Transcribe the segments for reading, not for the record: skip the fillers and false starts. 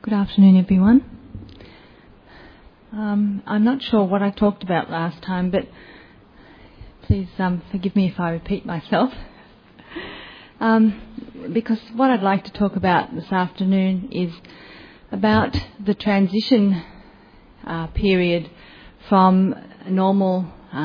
Good afternoon, everyone. I'm not sure what I talked about last time, but please forgive me if I repeat myself. Because what I'd like to talk about this afternoon is about the transition period from normal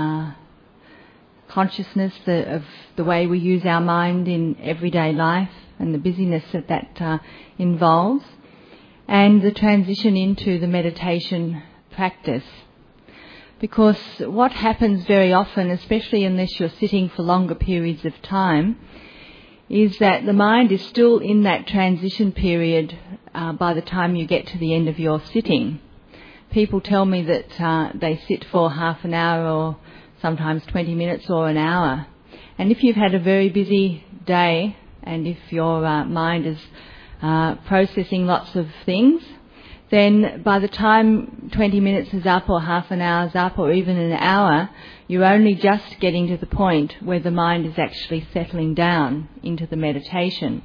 consciousness of the way we use our mind in everyday life and the busyness that involves, and the transition into the meditation practice. Because what happens very often, especially unless you're sitting for longer periods of time, is that the mind is still in that transition period by the time you get to the end of your sitting. People tell me that they sit for half an hour or sometimes 20 minutes or an hour. And if you've had a very busy day and if your mind is processing lots of things, then by the time 20 minutes is up or half an hour is up or even an hour, you're only just getting to the point where the mind is actually settling down into the meditation.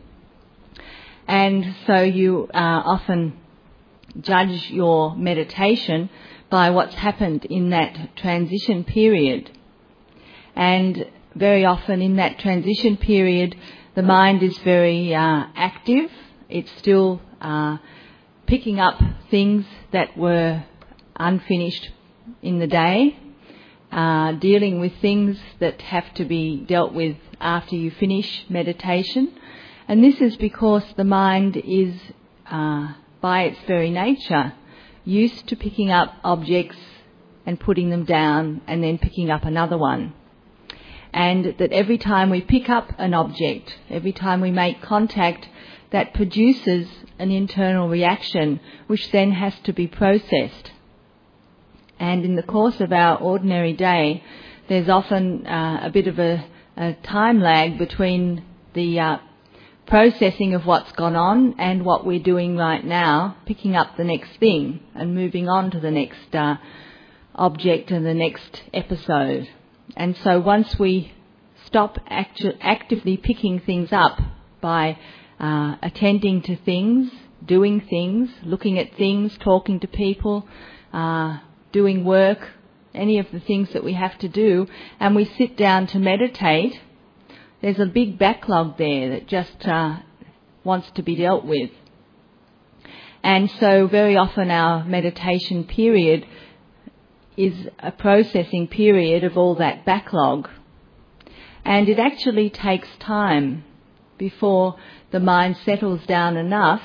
And so you often judge your meditation by what's happened in that transition period. And very often in that transition period, the mind is very active. It's still picking up things that were unfinished in the day, dealing with things that have to be dealt with after you finish meditation. And this is because the mind is, by its very nature, used to picking up objects and putting them down and then picking up another one. And that every time we pick up an object, every time we make contact, that produces an internal reaction which then has to be processed. And in the course of our ordinary day, there's often a bit of a time lag between the processing of what's gone on and what we're doing right now, picking up the next thing and moving on to the next object and the next episode. And so once we stop actively picking things up by attending to things, doing things, looking at things, talking to people, doing work, any of the things that we have to do, and we sit down to meditate, there's a big backlog there that just wants to be dealt with. And so very often our meditation period is a processing period of all that backlog. And it actually takes time before the mind settles down enough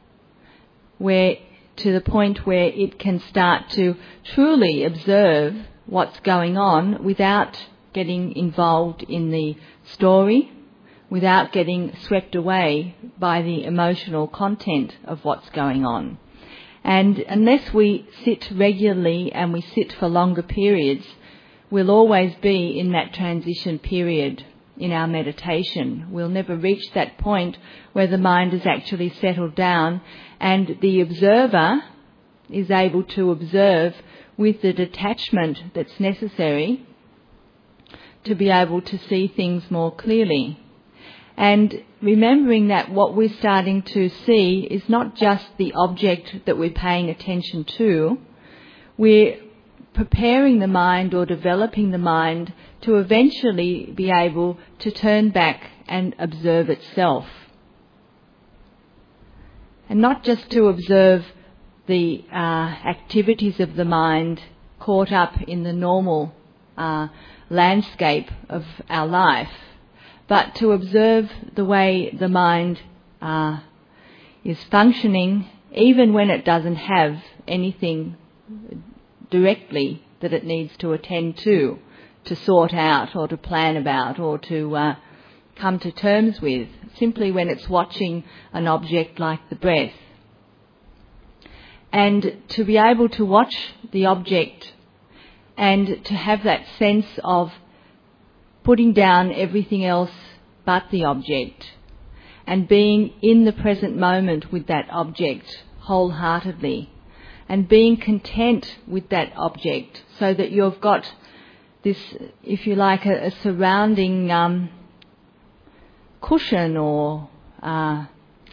where to the point where it can start to truly observe what's going on without getting involved in the story, without getting swept away by the emotional content of what's going on. And unless we sit regularly and we sit for longer periods, we'll always be in that transition period in our meditation. We'll never reach that point where the mind is actually settled down and the observer is able to observe with the detachment that's necessary to be able to see things more clearly. And remembering that what we're starting to see is not just the object that we're paying attention to, we're preparing the mind or developing the mind to eventually be able to turn back and observe itself. And not just to observe the activities of the mind caught up in the normal landscape of our life, but to observe the way the mind is functioning even when it doesn't have anything directly that it needs to attend to sort out or to plan about or to come to terms with, simply when it's watching an object like the breath. And to be able to watch the object and to have that sense of putting down everything else but the object and being in the present moment with that object wholeheartedly and being content with that object so that you've got this, if you like, a surrounding cushion or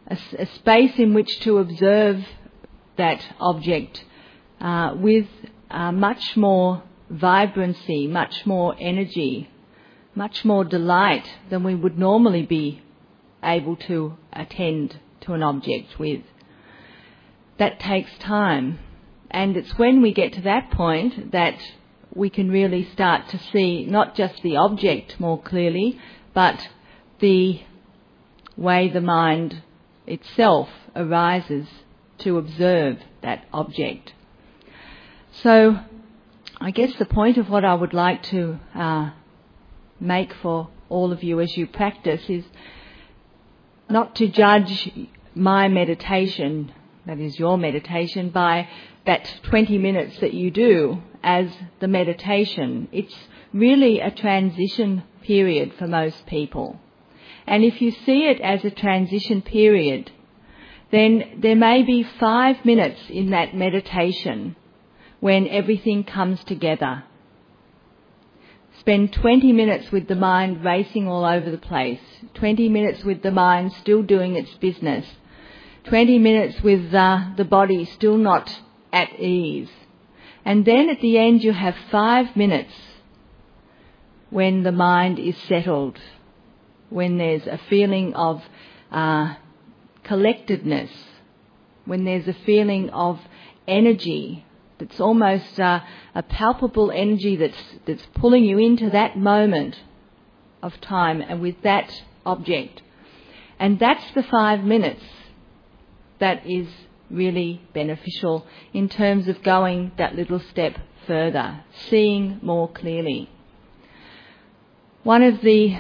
a space in which to observe that object with much more vibrancy, much more energy, much more delight than we would normally be able to attend to an object with. That takes time, and it's when we get to that point that we can really start to see not just the object more clearly, but the way the mind itself arises to observe that object. So I guess the point of what I would like to make for all of you as you practice is not to judge my meditation, that is your meditation, by that 20 minutes that you do as the meditation. It's really a transition period for most people. And if you see it as a transition period, then there may be 5 minutes in that meditation when everything comes together. Spend 20 minutes with the mind racing all over the place, 20 minutes with the mind still doing its business, 20 minutes with the body still not at ease. And then at the end you have 5 minutes when the mind is settled, when there's a feeling of collectedness, when there's a feeling of energy that's almost a palpable energy that's pulling you into that moment of time and with that object. And that's the 5 minutes that is really beneficial in terms of going that little step further, seeing more clearly. One of the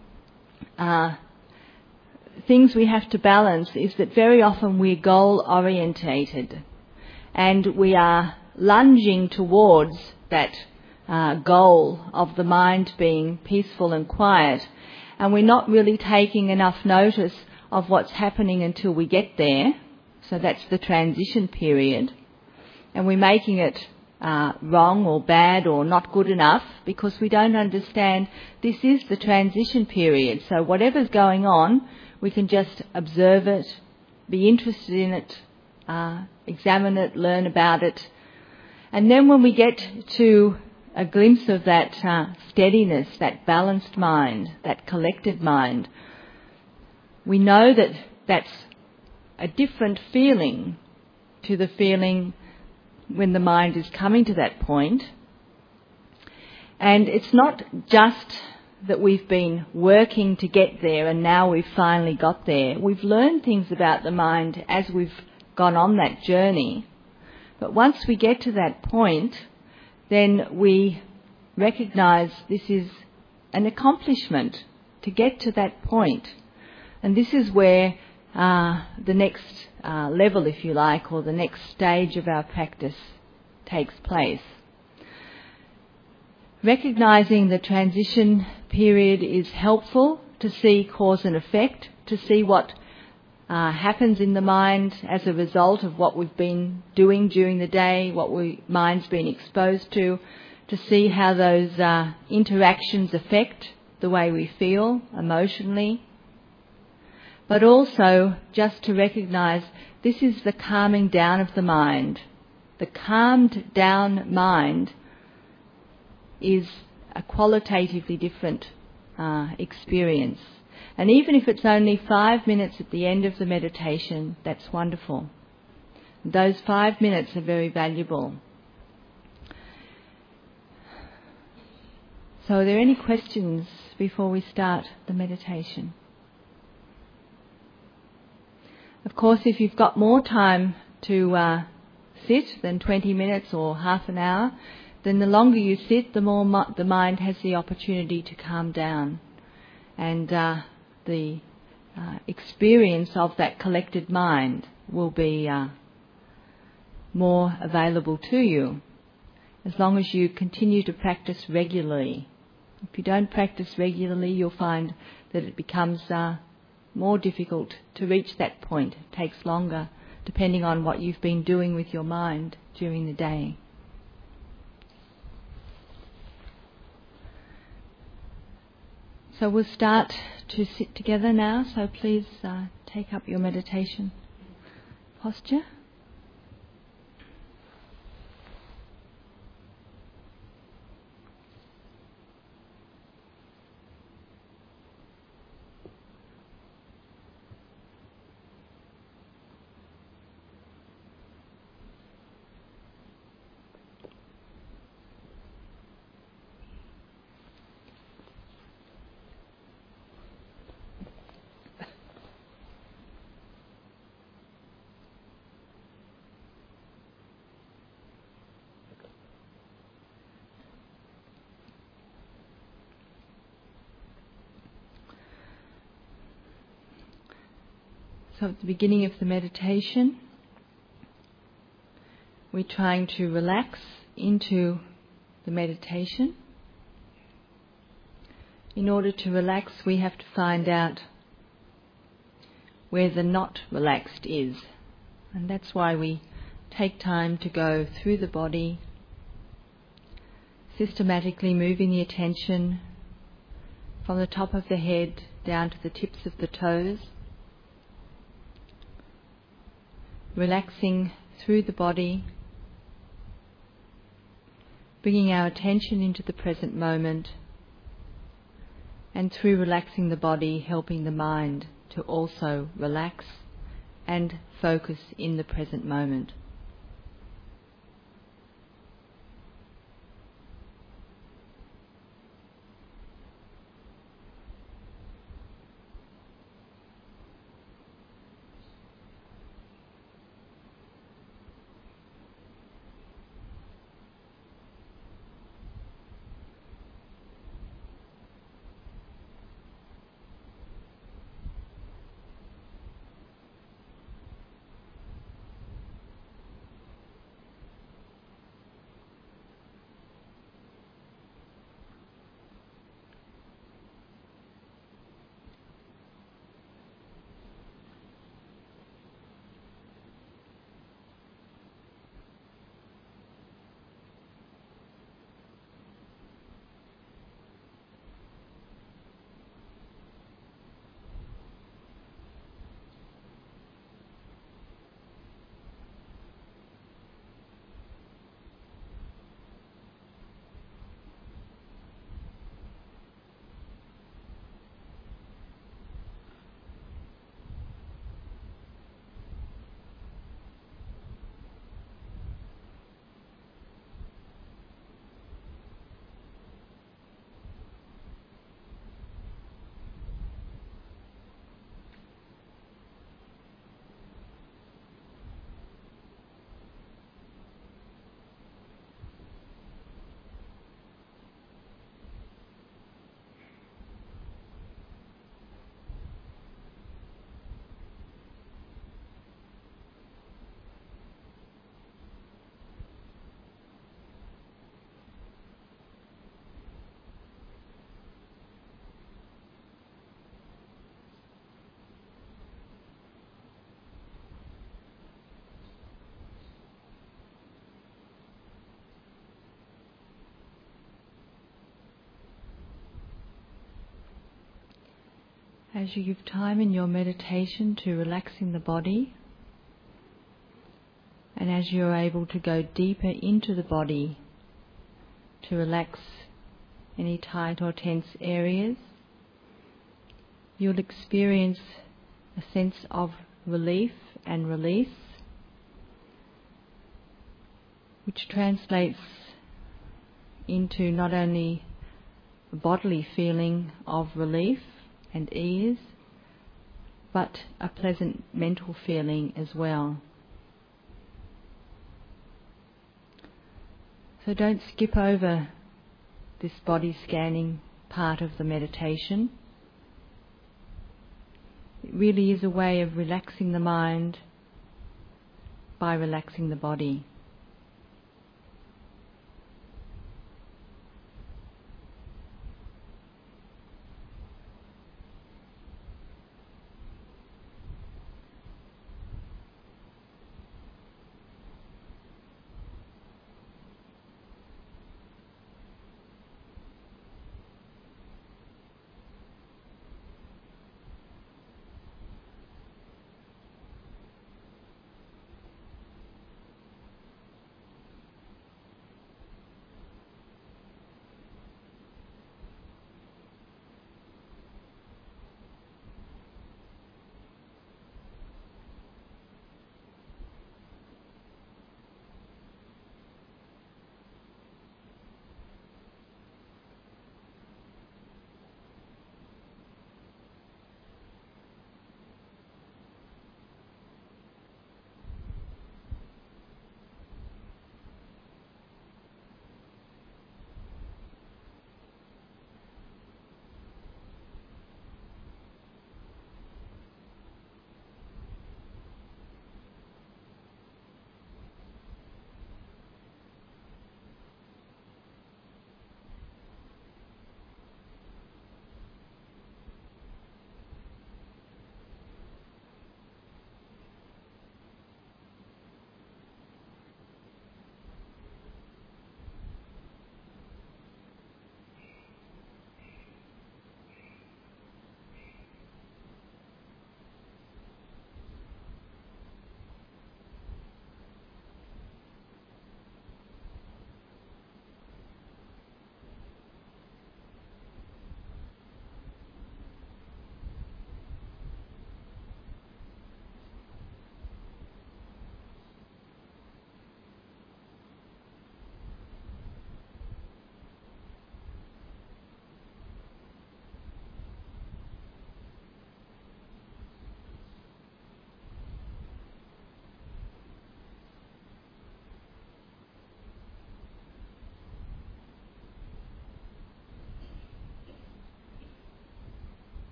things we have to balance is that very often we're goal-orientated and we are lunging towards that goal of the mind being peaceful and quiet, and we're not really taking enough notice of what's happening until we get there. So that's the transition period, and we're making it wrong or bad or not good enough because we don't understand this is the transition period. So whatever's going on, we can just observe it, be interested in it, examine it, learn about it. And then when we get to a glimpse of that steadiness, that balanced mind, that collected mind, we know that that's a different feeling to the feeling when the mind is coming to that point. And it's not just that we've been working to get there and now we've finally got there. We've learned things about the mind as we've gone on that journey. But once we get to that point, then we recognise this is an accomplishment to get to that point. And this is where the next level, if you like, or the next stage of our practice takes place. Recognising the transition period is helpful to see cause and effect, to see what happens in the mind as a result of what we've been doing during the day, what mind's been exposed to see how those interactions affect the way we feel emotionally. But also just to recognise this is the calming down of the mind. The calmed down mind is a qualitatively different experience. And even if it's only 5 minutes at the end of the meditation, that's wonderful. Those 5 minutes are very valuable. So are there any questions before we start the meditation? Of course, if you've got more time to sit than 20 minutes or half an hour, then the longer you sit, the more the mind has the opportunity to calm down. And the experience of that collected mind will be more available to you as long as you continue to practice regularly. If you don't practice regularly, you'll find that it becomes more difficult to reach that point. It takes longer, depending on what you've been doing with your mind during the day. So we'll start to sit together now, so please take up your meditation posture. So at the beginning of the meditation, we're trying to relax into the meditation. In order to relax, we have to find out where the not relaxed is. And that's why we take time to go through the body, systematically moving the attention from the top of the head down to the tips of the toes, relaxing through the body, bringing our attention into the present moment, and through relaxing the body, helping the mind to also relax and focus in the present moment. As you give time in your meditation to relaxing the body, and as you're able to go deeper into the body to relax any tight or tense areas, you'll experience a sense of relief and release, which translates into not only a bodily feeling of relief and ease, but a pleasant mental feeling as well. So don't skip over this body scanning part of the meditation. It really is a way of relaxing the mind by relaxing the body.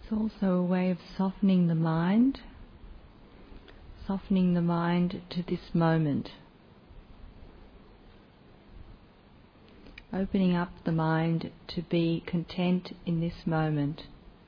It's also a way of softening the mind to this moment. Opening up the mind to be content in this moment.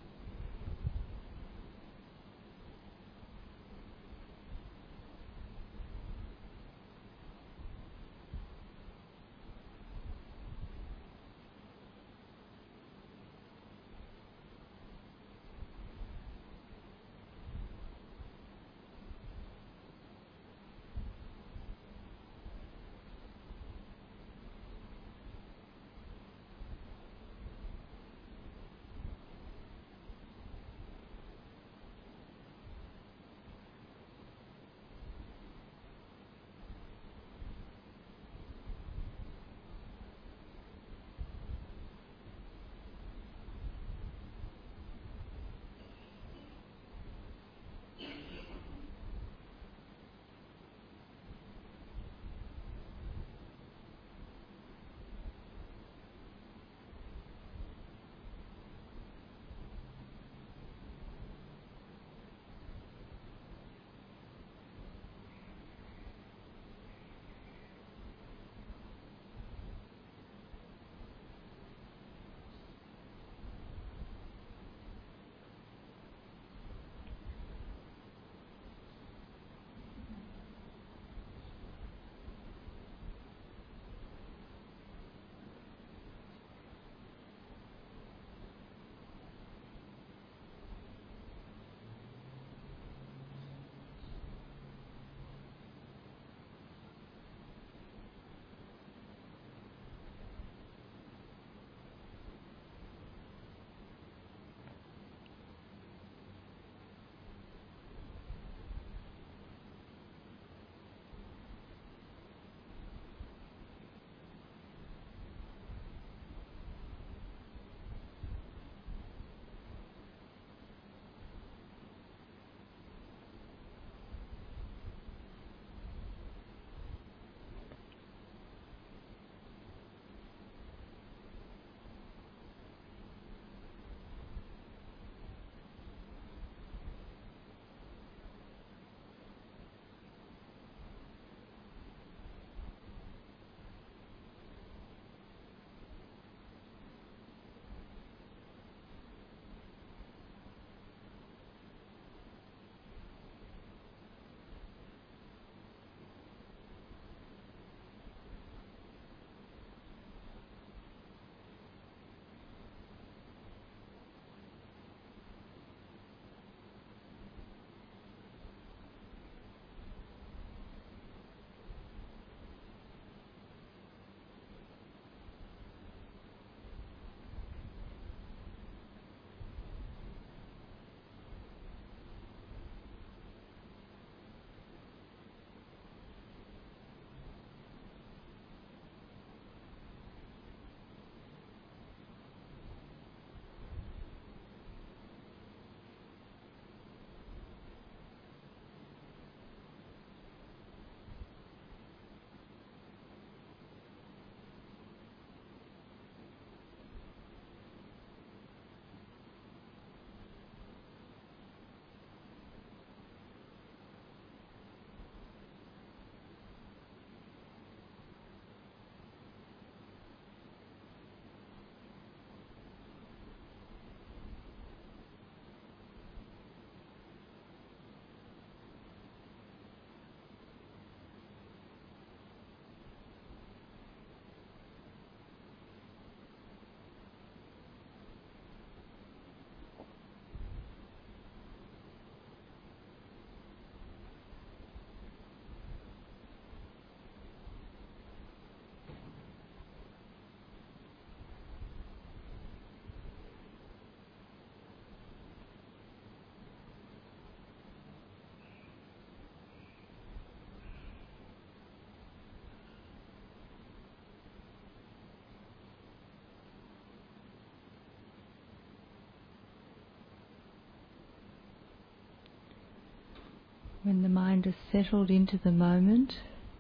When the mind is settled into the moment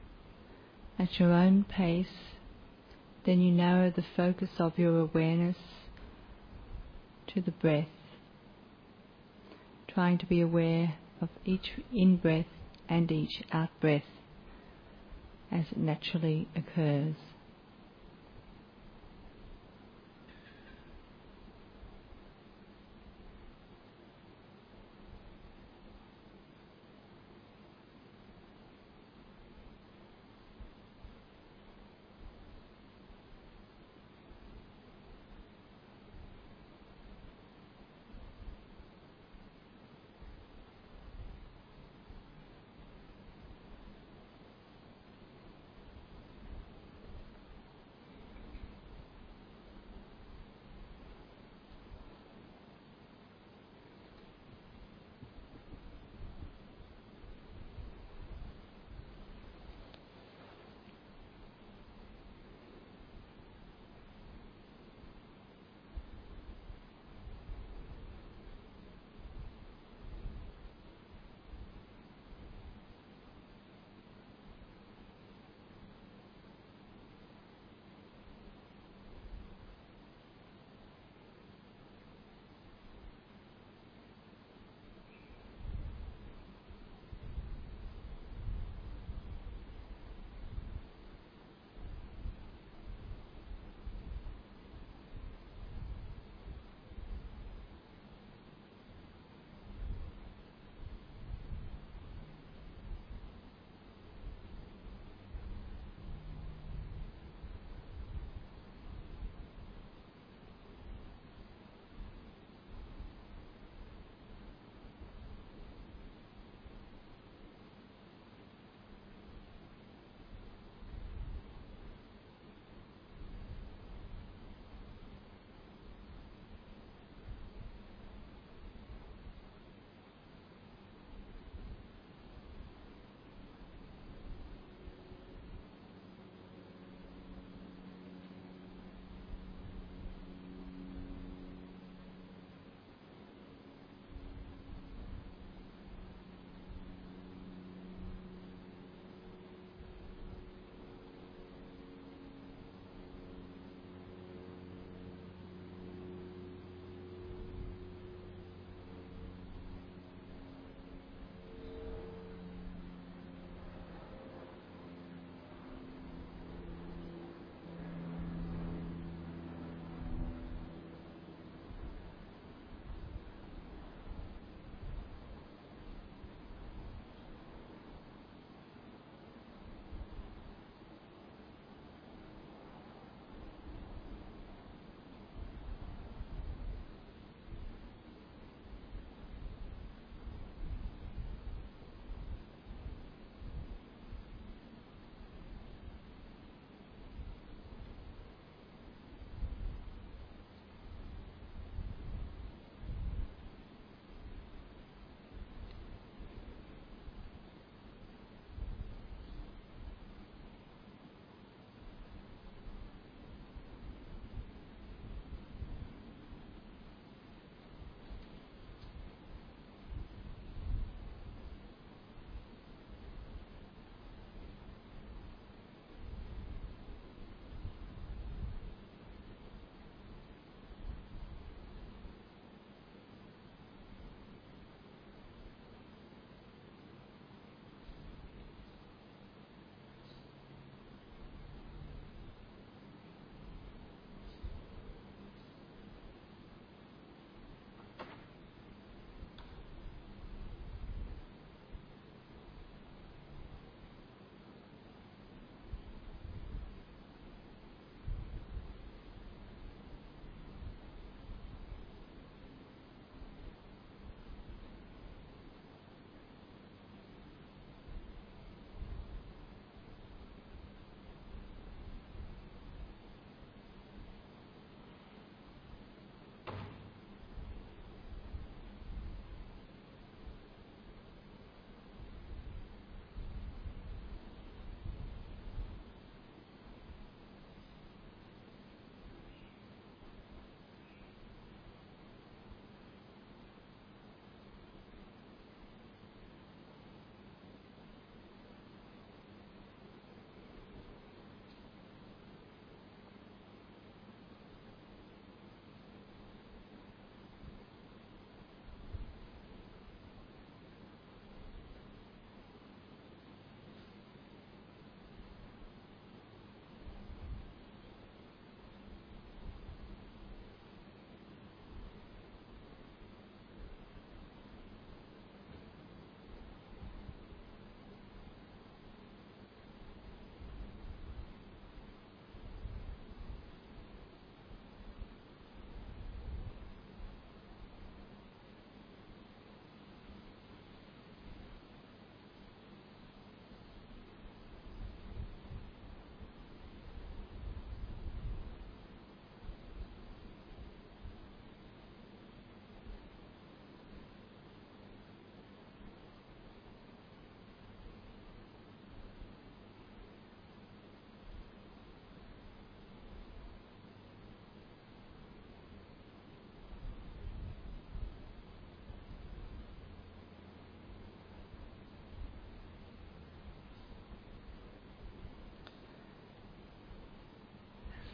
at your own pace, then you narrow the focus of your awareness to the breath. trying to be aware of each in-breath and each out-breath as it naturally occurs.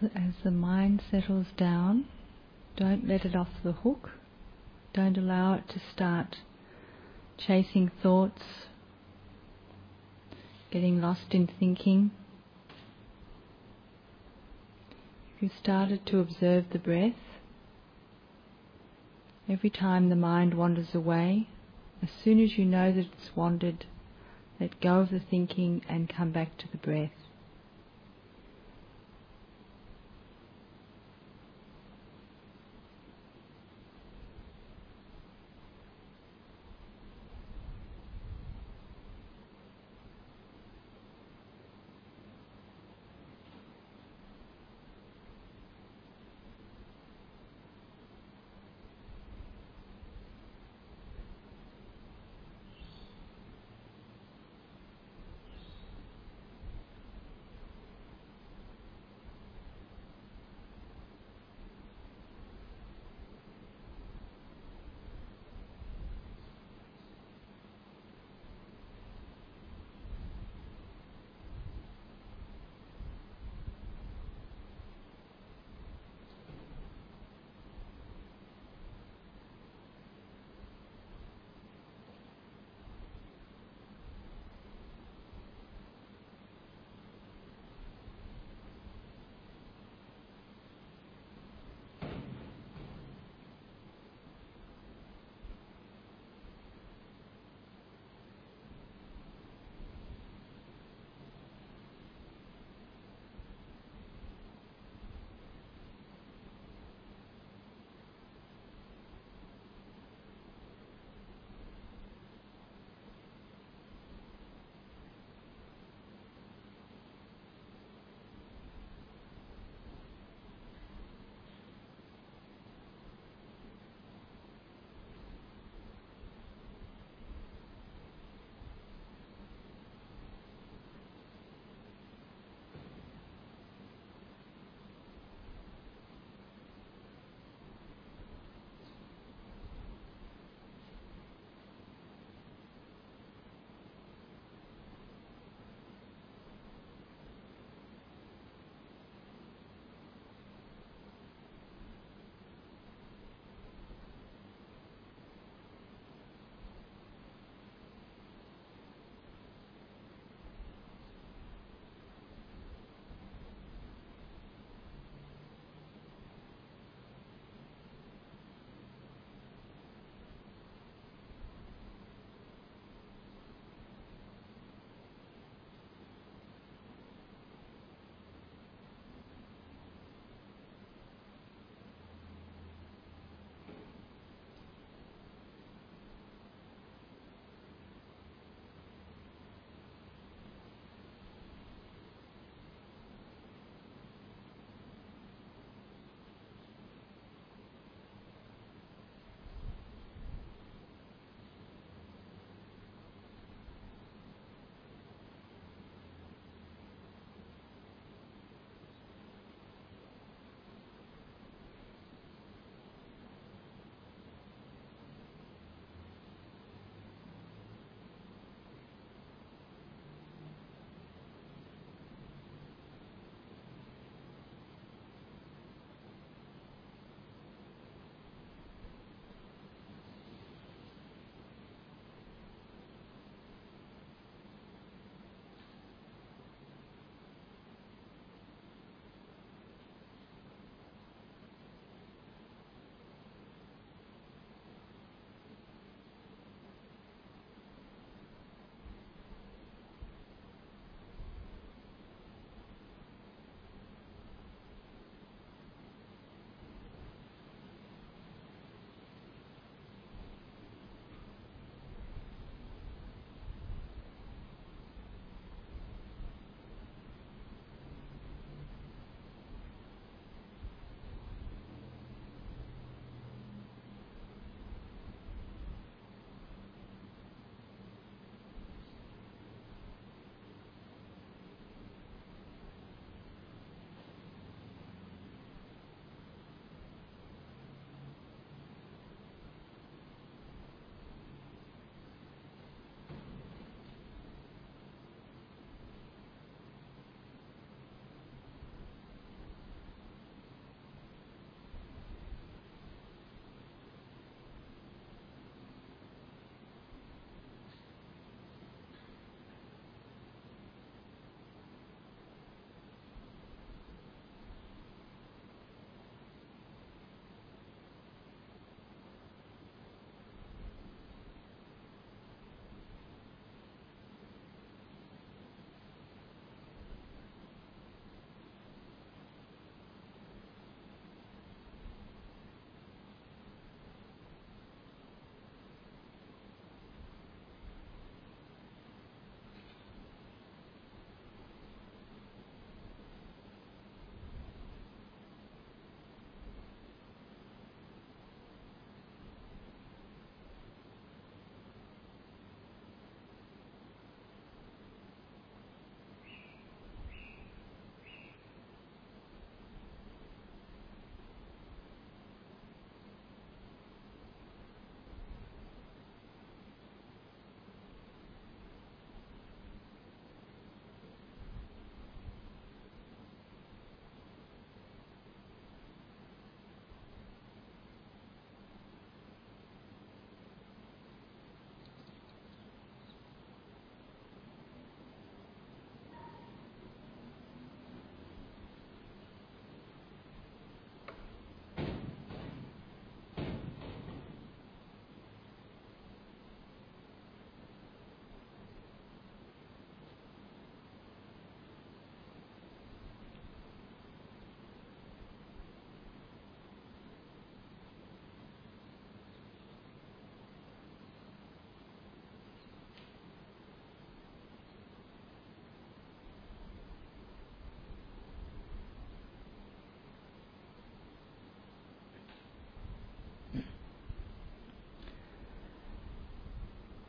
as the mind settles down, don't let it off the hook. Don't allow it to start chasing thoughts, getting lost in thinking. If you started to observe the breath, every time the mind wanders away, as soon as you know that it's wandered, let go of the thinking and come back to the breath.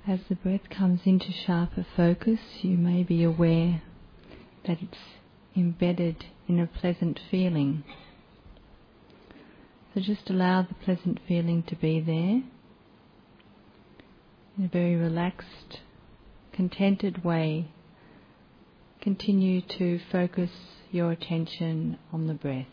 As the breath comes into sharper focus, you may be aware that it's embedded in a pleasant feeling. So just allow the pleasant feeling to be there in a very relaxed, contented way. Continue to focus your attention on the breath.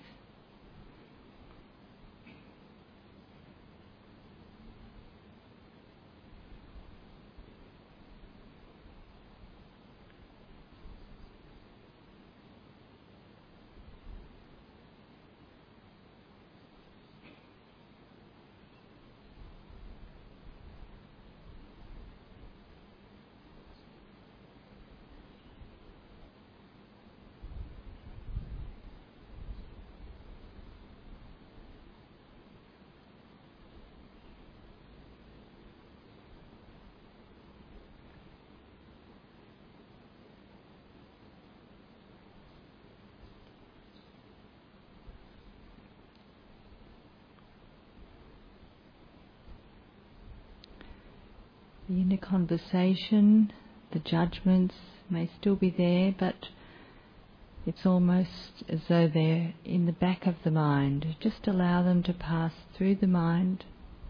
The inner conversation, the judgments may still be there, but it's almost as though they're in the back of the mind. Just allow them to pass through the mind,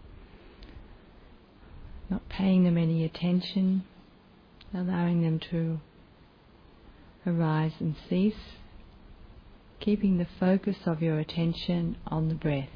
not paying them any attention, allowing them to arise and cease, keeping the focus of your attention on the breath.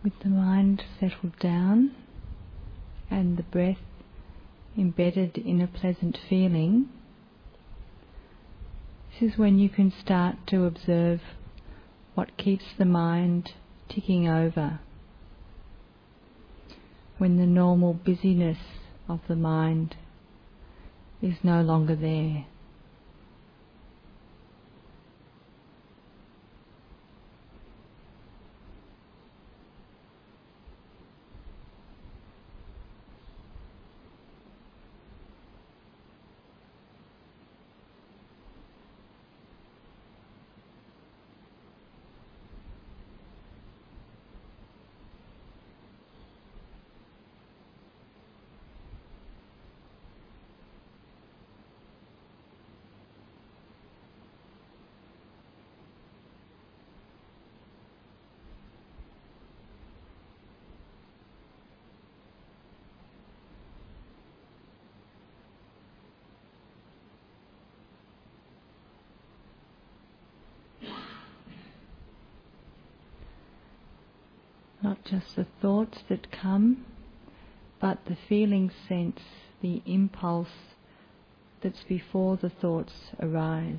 With the mind settled down and the breath embedded in a pleasant feeling, this is when you can start to observe what keeps the mind ticking over, when the normal busyness of the mind is no longer there. Not just the thoughts that come, but the feeling sense, the impulse that's before the thoughts arise.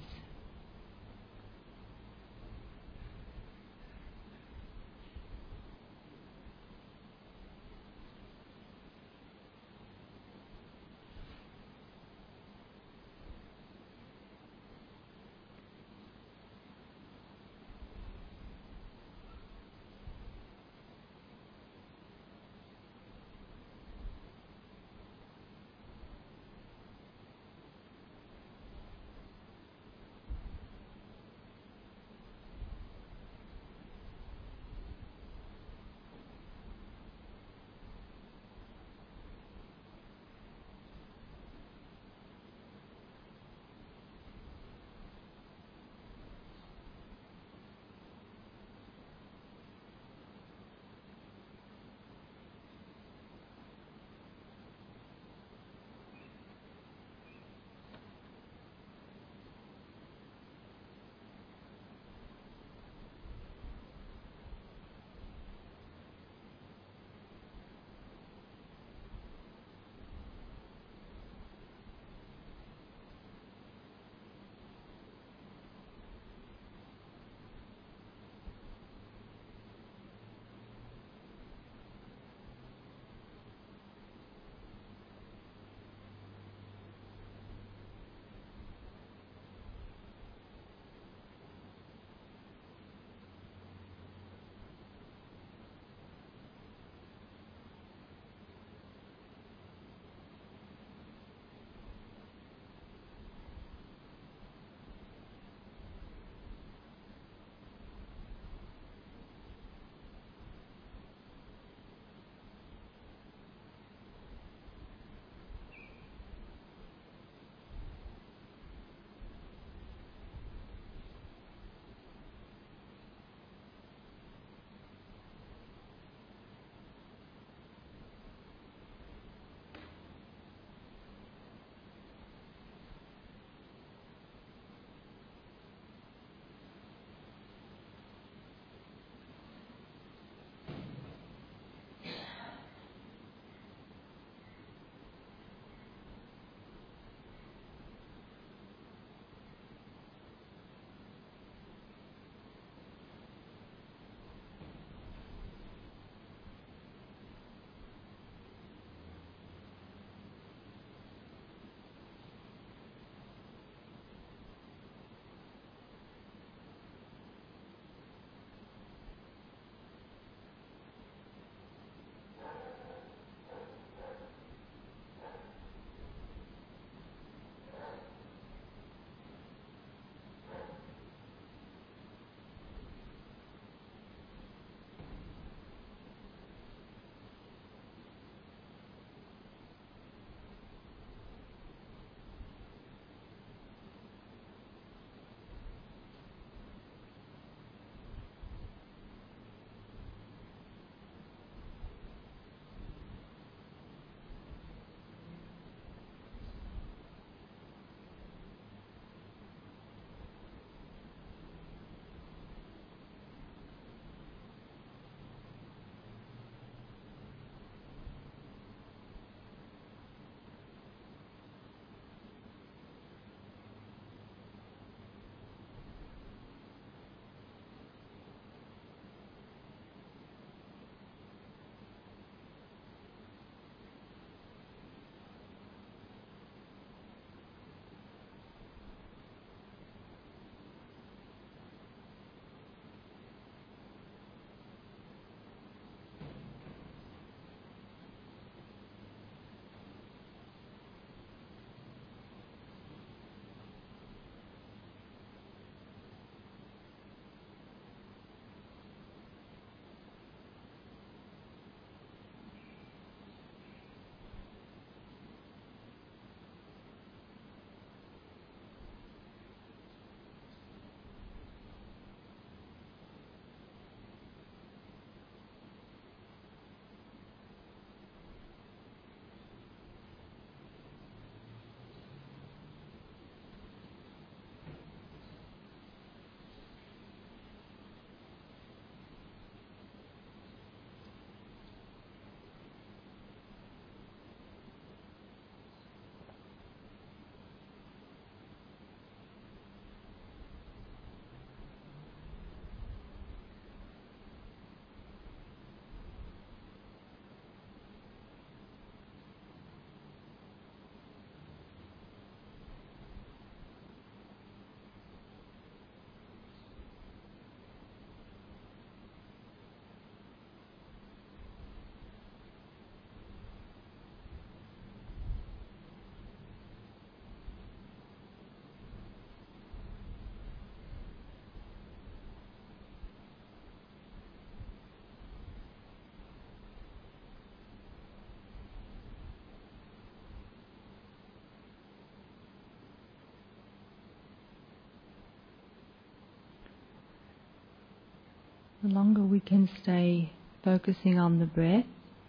The longer we can stay focusing on the breath,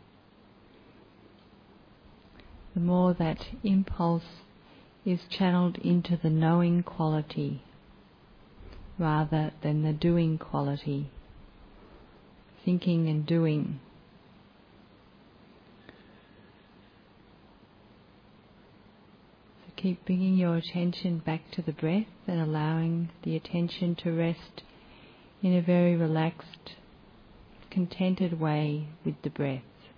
the more that impulse is channeled into the knowing quality rather than the doing quality, thinking and doing. So keep bringing your attention back to the breath and allowing the attention to rest in a very relaxed, contented way with the breath.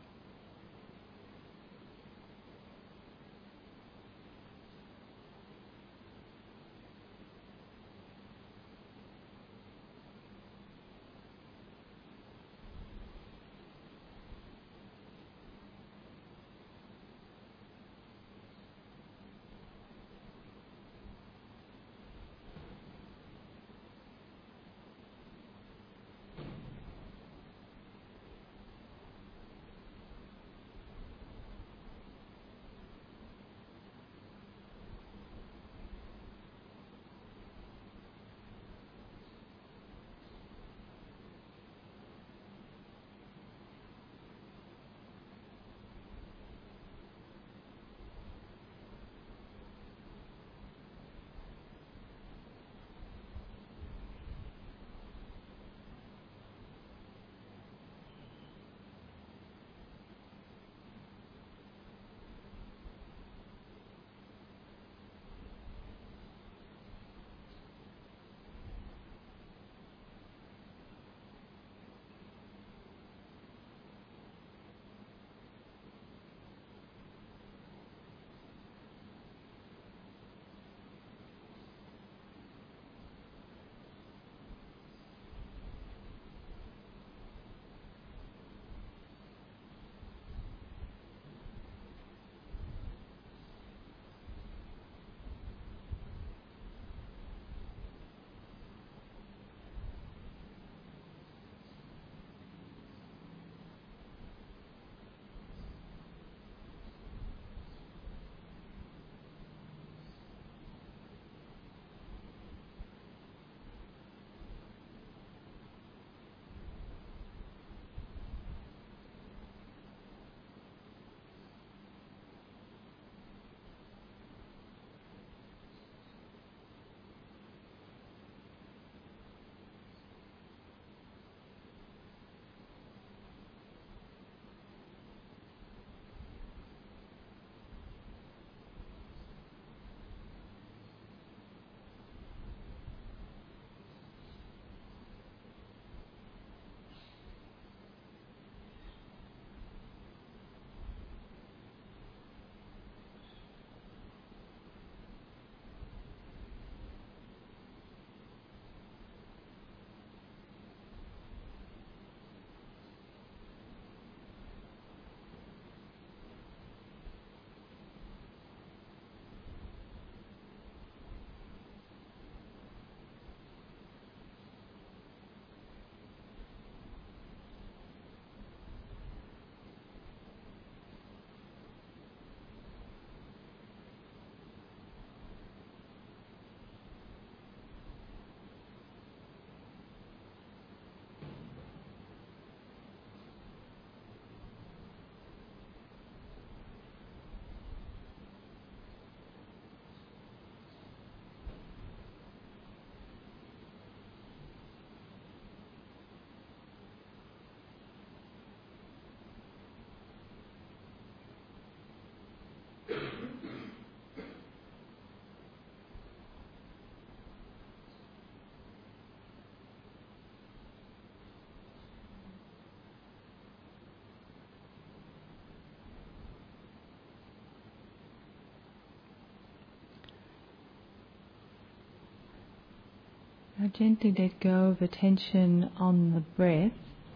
Now gently let go of attention on the breath.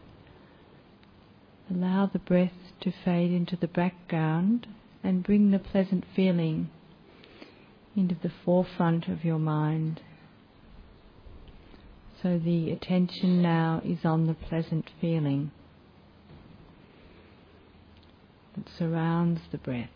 Allow the breath to fade into the background and bring the pleasant feeling into the forefront of your mind. So the attention now is on the pleasant feeling that surrounds the breath.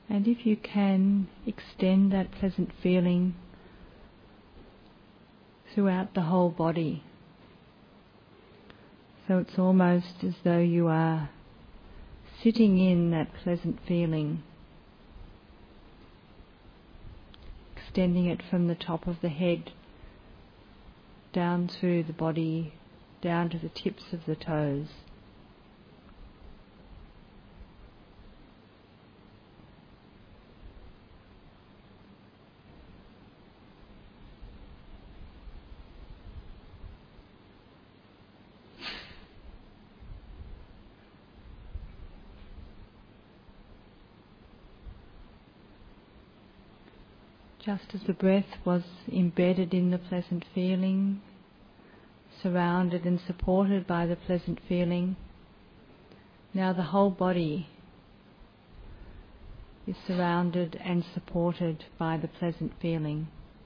And if you can, extend that pleasant feeling throughout the whole body. So it's almost as though you are sitting in that pleasant feeling, extending it from the top of the head down through the body, down to the tips of the toes. Just as the breath was embedded in the pleasant feeling, surrounded and supported by the pleasant feeling, now the whole body is surrounded and supported by the pleasant feeling.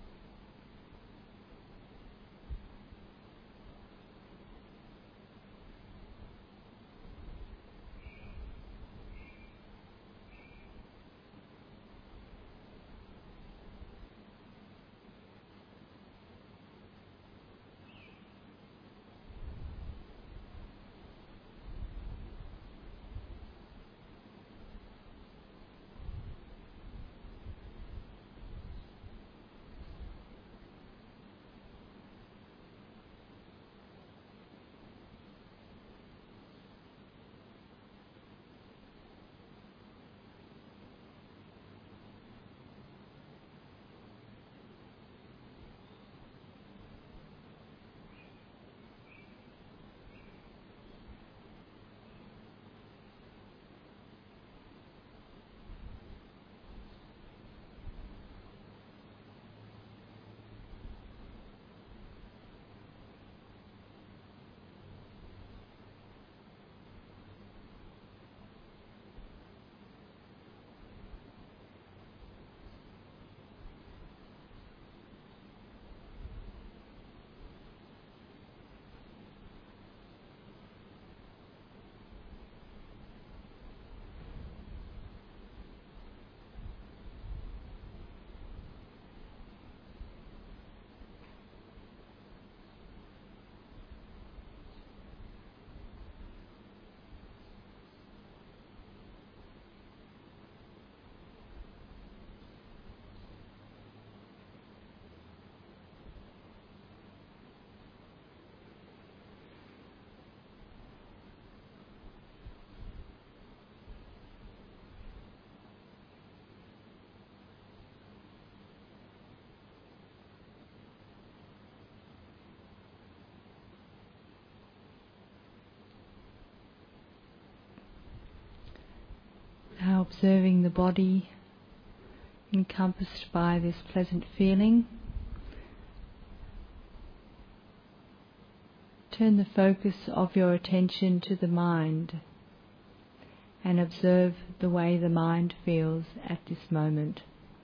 Now observing the body encompassed by this pleasant feeling. Turn the focus of your attention to the mind and observe the way the mind feels at this moment.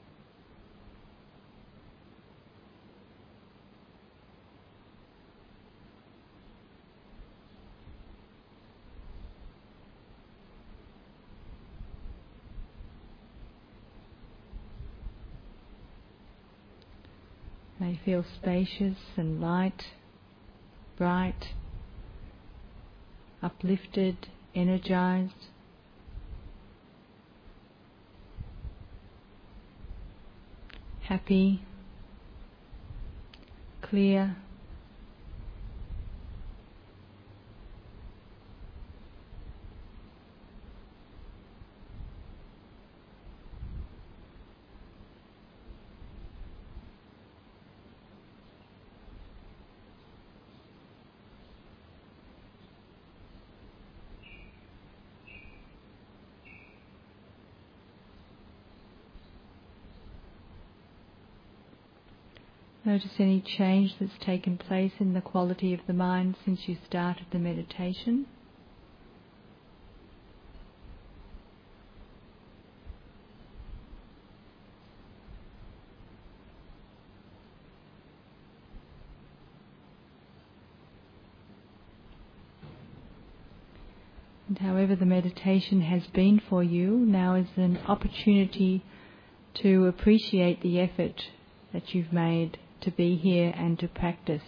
May feel spacious and light, bright, uplifted, energized. Happy, clear. Notice any change that's taken place in the quality of the mind since you started the meditation. And however the meditation has been for you, now is an opportunity to appreciate the effort that you've made to be here and to practice.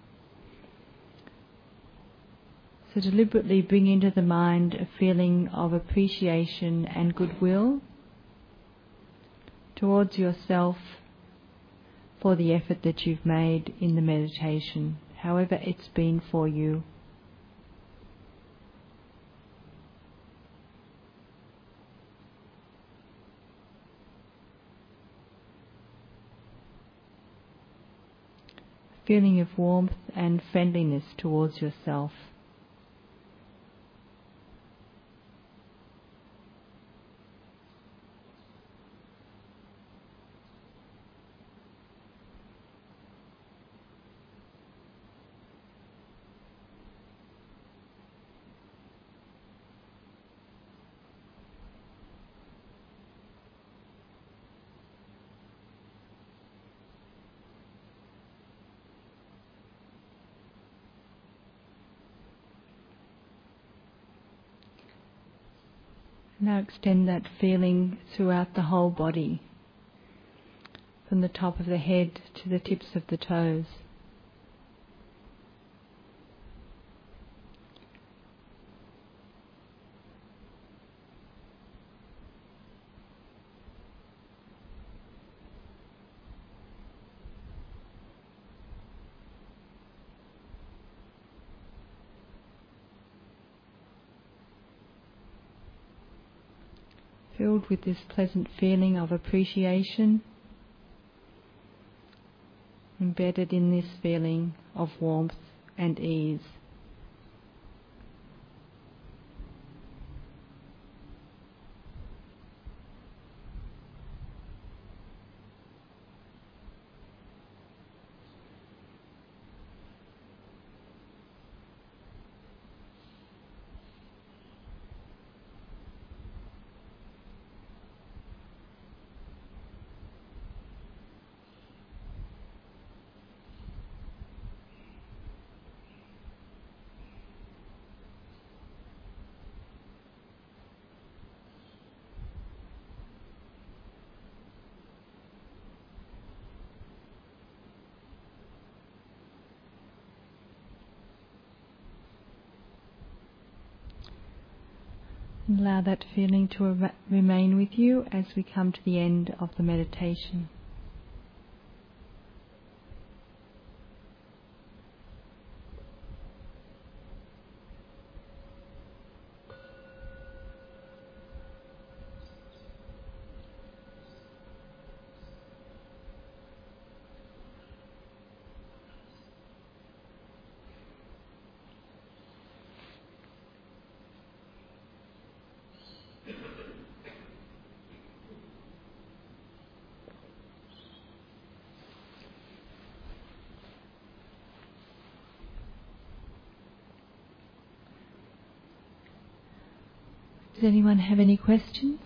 So deliberately bring into the mind a feeling of appreciation and goodwill towards yourself for the effort that you've made in the meditation, however it's been for you. Feeling of warmth and friendliness towards yourself. Now extend that feeling throughout the whole body, from the top of the head to the tips of the toes. Filled with this pleasant feeling of appreciation, embedded in this feeling of warmth and ease. Allow that feeling to remain with you as we come to the end of the meditation. Does anyone have any questions?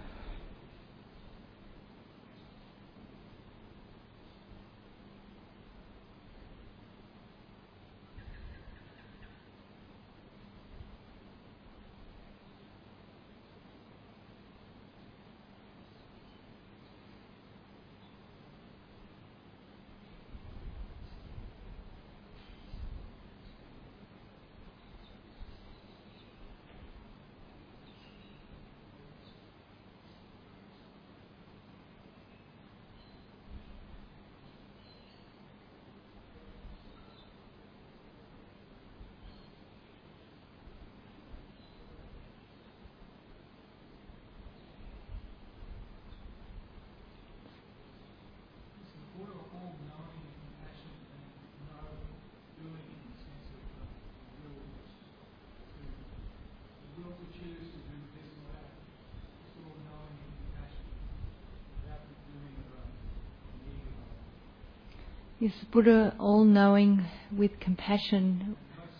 Is Buddha all-knowing with compassion?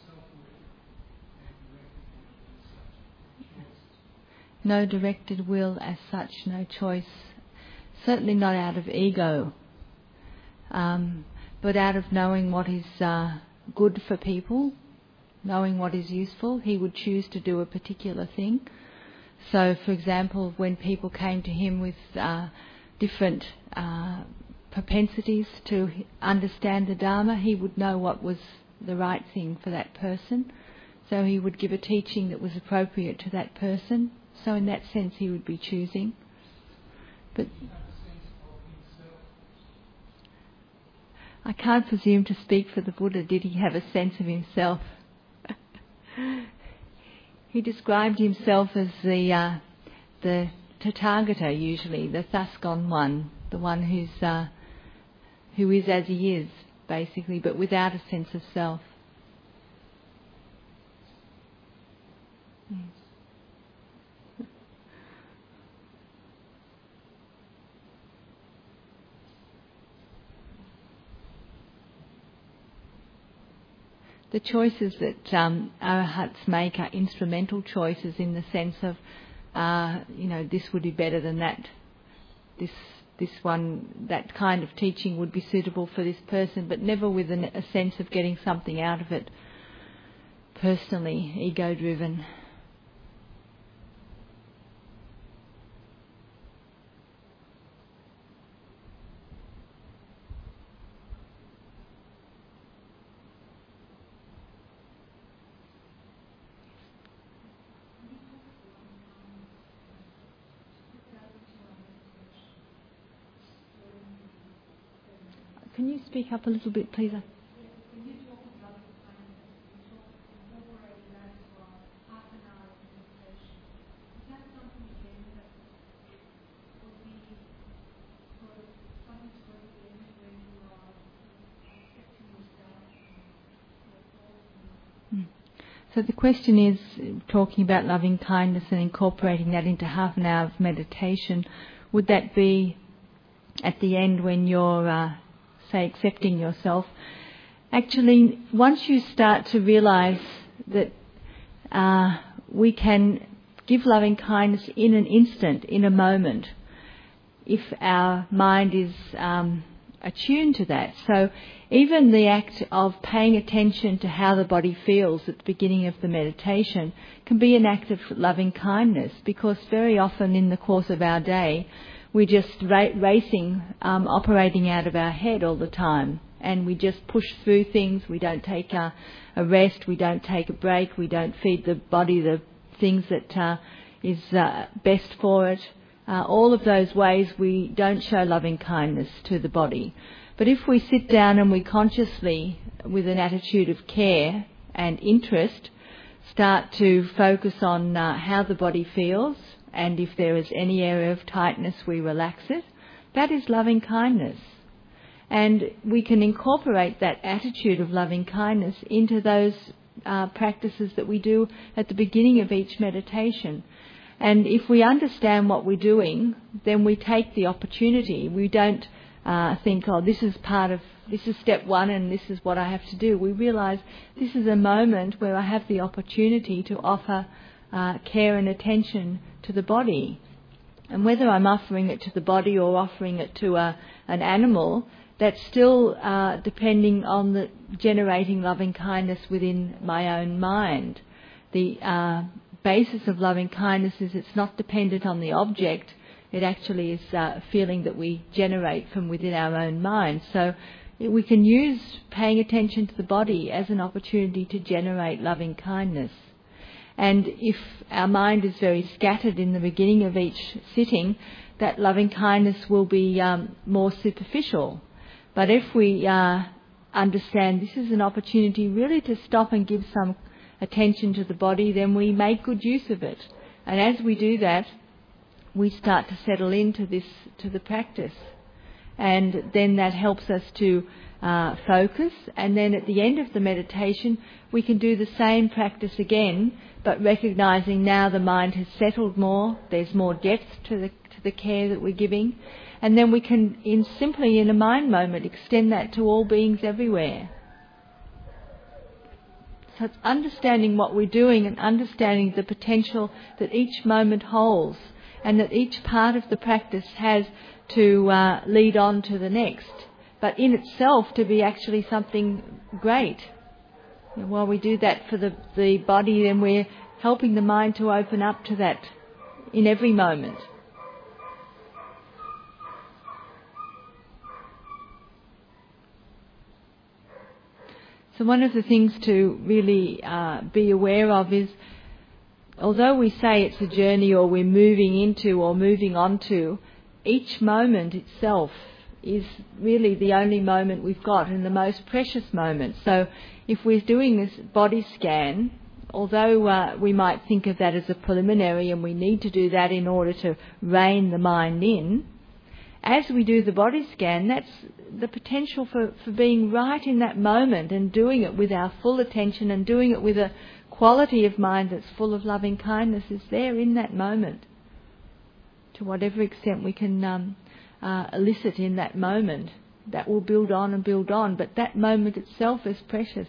No directed will as such, no choice. Certainly not out of ego, but out of knowing what is good for people knowing what is useful, he would choose to do a particular thing. So, for example, when people came to him with different propensities to understand the Dharma, he would know what was the right thing for that person. So he would give a teaching that was appropriate to that person. So in that sense he would be choosing. But I can't presume to speak for the Buddha. Did he have a sense of himself? He described himself as the Tathagata, usually, the thus gone one, the one who is as he is, basically, but without a sense of self. The choices that arahats make are instrumental choices in the sense of, this would be better than that. This one, that kind of teaching would be suitable for this person, but never with a sense of getting something out of it. Personally, ego-driven. Can you speak up a little bit, please? So the question is, talking about loving kindness and incorporating that into half an hour of meditation, would that be at the end when you're say accepting yourself? Actually, once you start to realise that we can give loving kindness in an instant, in a moment, if our mind is attuned to that. So even the act of paying attention to how the body feels at the beginning of the meditation can be an act of loving kindness, because very often in the course of our day we're just racing, operating out of our head all the time, and we just push through things. We don't take a rest, we don't take a break, we don't feed the body the things that is best for it. All of those ways we don't show loving kindness to the body. But if we sit down and we consciously, with an attitude of care and interest, start to focus on how the body feels, and if there is any area of tightness we relax it, that is loving kindness. And we can incorporate that attitude of loving kindness into those practices that we do at the beginning of each meditation. And if we understand what we're doing, then we take the opportunity. We don't think, this is step one and this is what I have to do. We realise this is a moment where I have the opportunity to offer care and attention to the body. And whether I'm offering it to the body or offering it to an animal, that's still depending on the generating loving kindness within my own mind. The basis of loving kindness is it's not dependent on the object. It actually is a feeling that we generate from within our own mind. So we can use paying attention to the body as an opportunity to generate loving kindness. And if our mind is very scattered in the beginning of each sitting, that loving kindness will be more superficial. But if we understand this is an opportunity really to stop and give some attention to the body, then we make good use of it. And as we do that, we start to settle into the practice. And then that helps us to focus. And then at the end of the meditation, we can do the same practice again, but recognising now the mind has settled more, there's more depth to the care that we're giving. And then we can, simply in a mind moment, extend that to all beings everywhere. So it's understanding what we're doing and understanding the potential that each moment holds, and that each part of the practice has to lead on to the next, but in itself to be actually something great. And while we do that for the body, then we're helping the mind to open up to that in every moment. So one of the things to really be aware of is, although we say it's a journey or we're moving into or moving on to, each moment itself is really the only moment we've got and the most precious moment. So if we're doing this body scan, although we might think of that as a preliminary and we need to do that in order to rein the mind in, as we do the body scan, that's the potential for being right in that moment and doing it with our full attention and doing it with a quality of mind that's full of loving kindness is there in that moment. To whatever extent we can elicit in that moment, that will build on, but that moment itself is precious.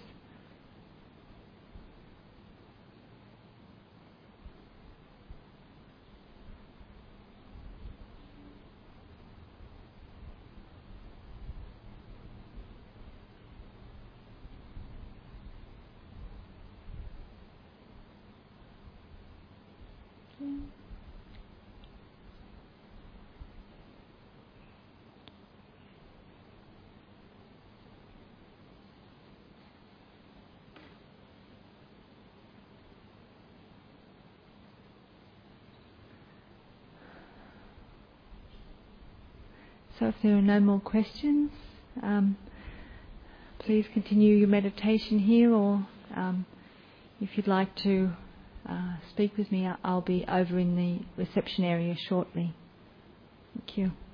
So if there are no more questions, please continue your meditation here, or if you'd like to speak with me, I'll be over in the reception area shortly. Thank you.